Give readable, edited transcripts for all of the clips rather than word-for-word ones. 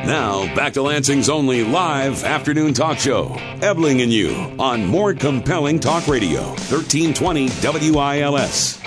Now, back to Lansing's only live afternoon talk show, Ebling and You, on More Compelling Talk Radio, 1320 WILS.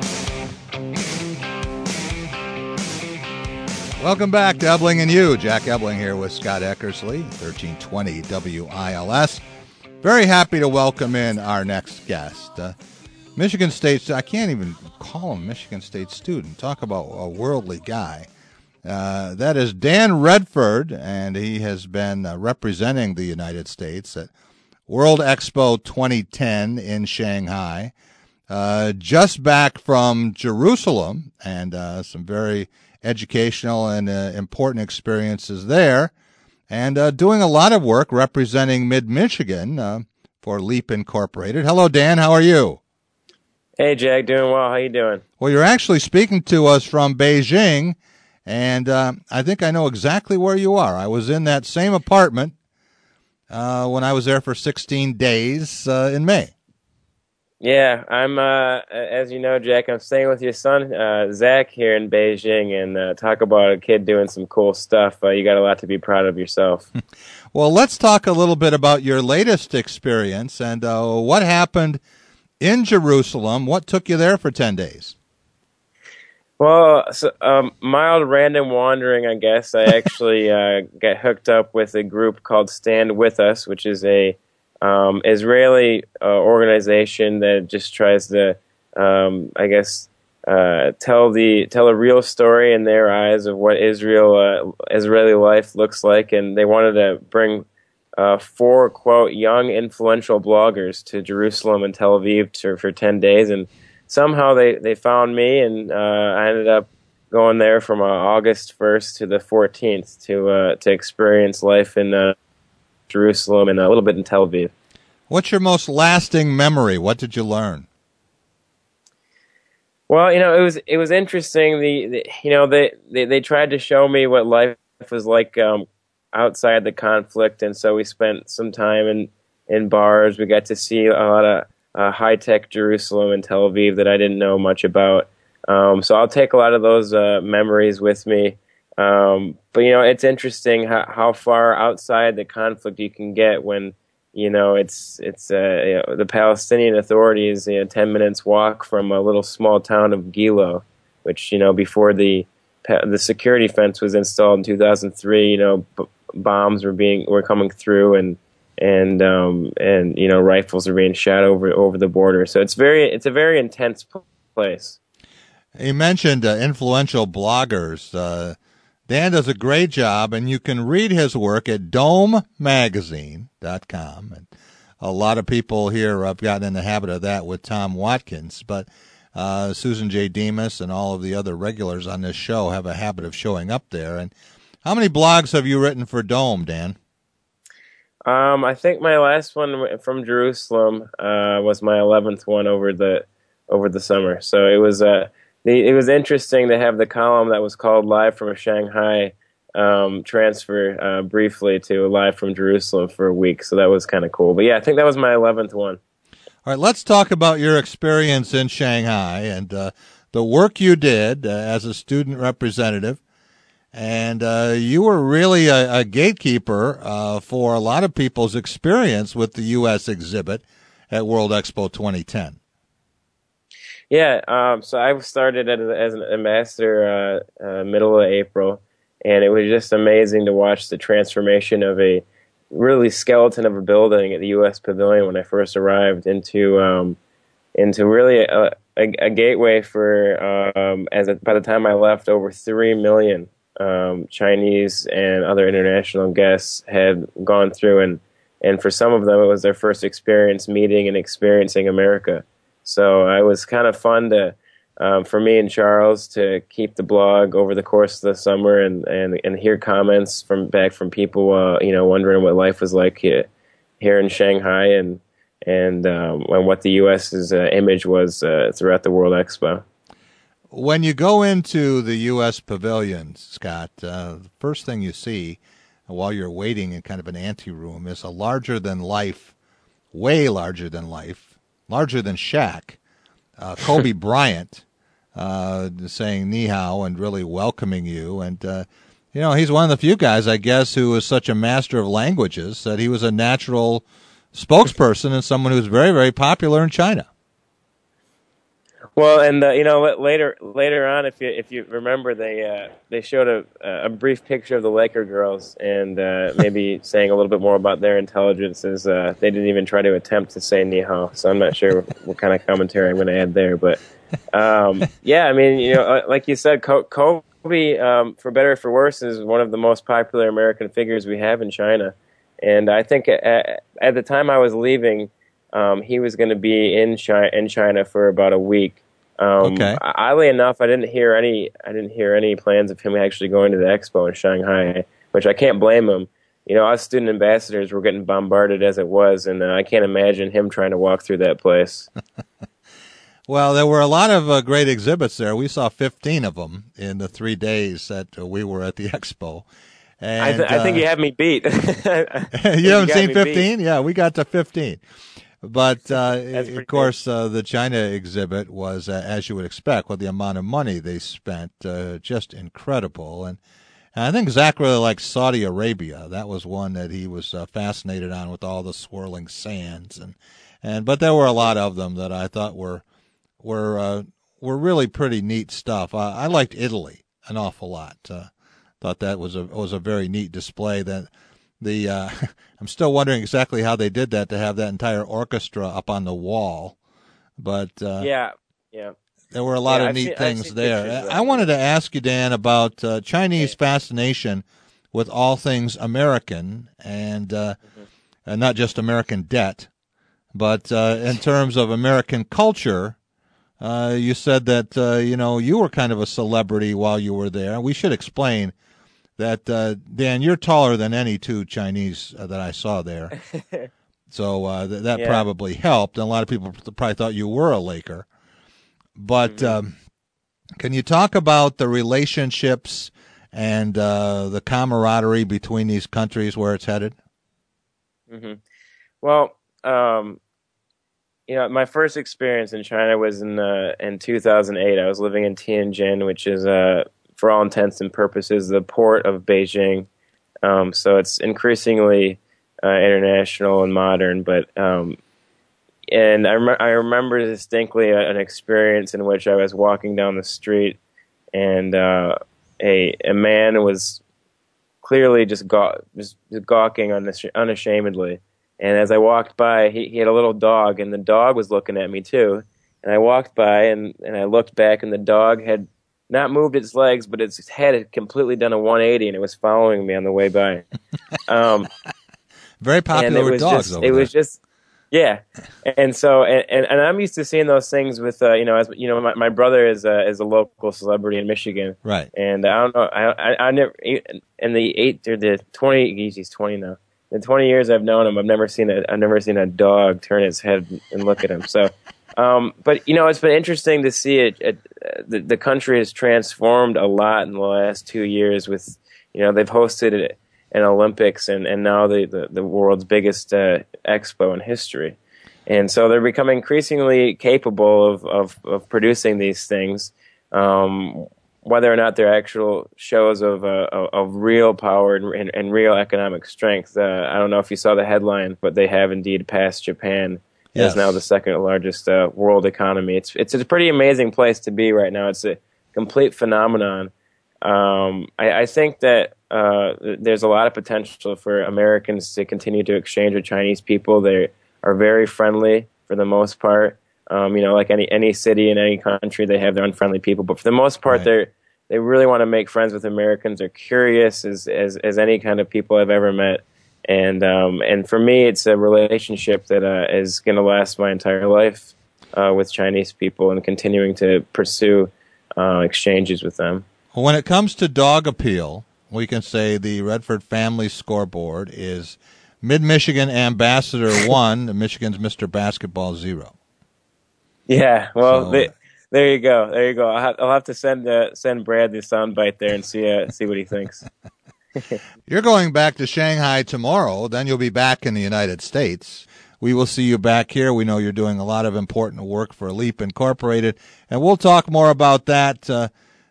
Welcome back to Ebling and You. Jack Ebling here with Scott Eckersley, 1320 WILS. Very happy to welcome in our next guest. Michigan State, I can't even call him Michigan State student. Talk about a worldly guy. That is Dan Redford, and he has been representing the United States at World Expo 2010 in Shanghai. Just back from Jerusalem, and some very educational and important experiences there, and doing a lot of work representing Mid-Michigan for LEAP Incorporated. Hello, Dan. How are you? Hey, Jack. Doing well. How you doing? Well, you're actually speaking to us from Beijing, and I think I know exactly where you are. I was in that same apartment when I was there for 16 days in May. Yeah, I'm, as you know, Jack, I'm staying with your son, Zach, here in Beijing, and talk about a kid doing some cool stuff. You got a lot to be proud of yourself. Well, let's talk a little bit about your latest experience and what happened in Jerusalem. What took you there for 10 days? Well, mild random wandering, I guess. I actually got hooked up with a group called Stand With Us, which is a Israeli organization that just tries to, tell a real story in their eyes of what Israeli life looks like, and they wanted to bring 4, quote, young influential bloggers to Jerusalem and Tel Aviv for 10 days, and somehow they found me, and I ended up going there from August 1st to the 14th to experience life in Jerusalem and a little bit in Tel Aviv. What's your most lasting memory? What did you learn? Well, it was interesting. They tried to show me what life was like outside the conflict, and so we spent some time in bars. We got to see a lot of high-tech Jerusalem and Tel Aviv that I didn't know much about. So I'll take a lot of those memories with me. But it's interesting how far outside the conflict you can get when it's the Palestinian Authority is 10 minutes walk from a little small town of Gilo, which before the security fence was installed in 2003, bombs were coming through and rifles are being shot over the border. So it's a very intense place. You mentioned influential bloggers. Dan does a great job, and you can read his work at domemagazine.com. And a lot of people here have gotten in the habit of that with Tom Watkins, but Susan J. Demas and all of the other regulars on this show have a habit of showing up there. And how many blogs have you written for Dome, Dan? I think my last one from Jerusalem was my 11th one over the summer. So it was interesting to have the column that was called Live from Shanghai transfer briefly to Live from Jerusalem for a week. So that was kind of cool. But yeah, I think that was my 11th one. All right, let's talk about your experience in Shanghai and the work you did as a student representative. And you were really a gatekeeper for a lot of people's experience with the U.S. exhibit at World Expo 2010. Yeah, so I started as an ambassador middle of April, and it was just amazing to watch the transformation of a really skeleton of a building at the U.S. Pavilion when I first arrived into really a gateway for, by the time I left, over 3 million Chinese and other international guests had gone through, and for some of them it was their first experience meeting and experiencing America. So it was kind of fun for me and Charles to keep the blog over the course of the summer and hear comments from people, wondering what life was like here in Shanghai and what the U.S.'s image was throughout the World Expo. When you go into the U.S. Pavilion, Scott, the first thing you see while you're waiting in kind of an anteroom is a larger-than-life, way larger-than-life, larger than Shaq, Kobe Bryant, saying ni hao and really welcoming you. And He's one of the few guys, I guess, who is such a master of languages that he was a natural spokesperson and someone who's very, very popular in China. Well, and later on, if you remember, they showed a brief picture of the Laker girls, and maybe saying a little bit more about their intelligence is they didn't even try to attempt to say ni hao. So I'm not sure what kind of commentary I'm going to add there, but yeah, I mean, like you said, Kobe, for better or for worse, is one of the most popular American figures we have in China, and I think at the time I was leaving, he was going to be in China for about a week. Okay. Oddly enough, I didn't hear any plans of him actually going to the expo in Shanghai, which I can't blame him. Us student ambassadors were getting bombarded as it was, and I can't imagine him trying to walk through that place. Well, there were a lot of great exhibits there. We saw 15 of them in the 3 days that we were at the expo. And, I think you have me beat. You haven't seen 15? Yeah, we got to 15. But, of course, the China exhibit was, as you would expect, with the amount of money they spent, just incredible. And I think Zach really liked Saudi Arabia. That was one that he was fascinated on with all the swirling sands. But there were a lot of them that I thought were really pretty neat stuff. I liked Italy an awful lot. Thought that was a very neat display. That I'm still wondering exactly how they did that, to have that entire orchestra up on the wall. But yeah, there were a lot of neat things there. I wanted to ask you, Dan, about Chinese fascination with all things American, and not just American debt, but in terms of American culture. You said that you were kind of a celebrity while you were there. We should explain that, Dan, you're taller than any two Chinese that I saw there. So that probably helped. And a lot of people probably thought you were a Laker. But can you talk about the relationships and the camaraderie between these countries, where it's headed? Mm-hmm. Well, my first experience in China was in 2008. I was living in Tianjin, which is, for all intents and purposes, the port of Beijing. So it's increasingly international and modern. But and I remember distinctly an experience in which I was walking down the street, and a man was clearly just gawking unashamedly. And as I walked by, he had a little dog, and the dog was looking at me too. And I walked by, and I looked back, and the dog had not moved its legs, but its head had completely done a 180, and it was following me on the way by. Very popular with dogs over there. It was just, yeah. And so, and I'm used to seeing those things with, my brother is a local celebrity in Michigan. Right. And I don't know, I never, in the 20, he's 20 now. In 20 years I've known him, I've never seen a dog turn its head and look at him. So, but it's been interesting to see it. The country has transformed a lot in the last 2 years. With they've hosted an Olympics and now the world's biggest expo in history, and so they're becoming increasingly capable of producing these things. Whether or not they're actual shows of real power and real economic strength. I don't know if you saw the headline, but they have indeed passed Japan as now the second largest world economy. It's a pretty amazing place to be right now. It's a complete phenomenon. I think that there's a lot of potential for Americans to continue to exchange with Chinese people. They are very friendly for the most part. Like any city in any country, they have their unfriendly people, but for the most part, right. They really want to make friends with Americans. They're curious as any kind of people I've ever met, and for me, it's a relationship that is going to last my entire life with Chinese people, and continuing to pursue exchanges with them. When it comes to dog appeal, we can say the Redford Family Scoreboard is Mid-Michigan Ambassador 1, Michigan's Mr. Basketball 0. Yeah, well, there you go. I'll have to send Brad the soundbite there and see what he thinks. You're going back to Shanghai tomorrow. Then you'll be back in the United States. We will see you back here. We know you're doing a lot of important work for Leap Incorporated, and we'll talk more about that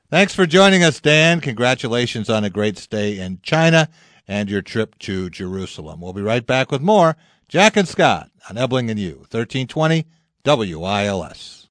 Thanks for joining us, Dan. Congratulations on a great stay in China and your trip to Jerusalem. We'll be right back with more Jack and Scott on Ebling and You, 1320 WILS.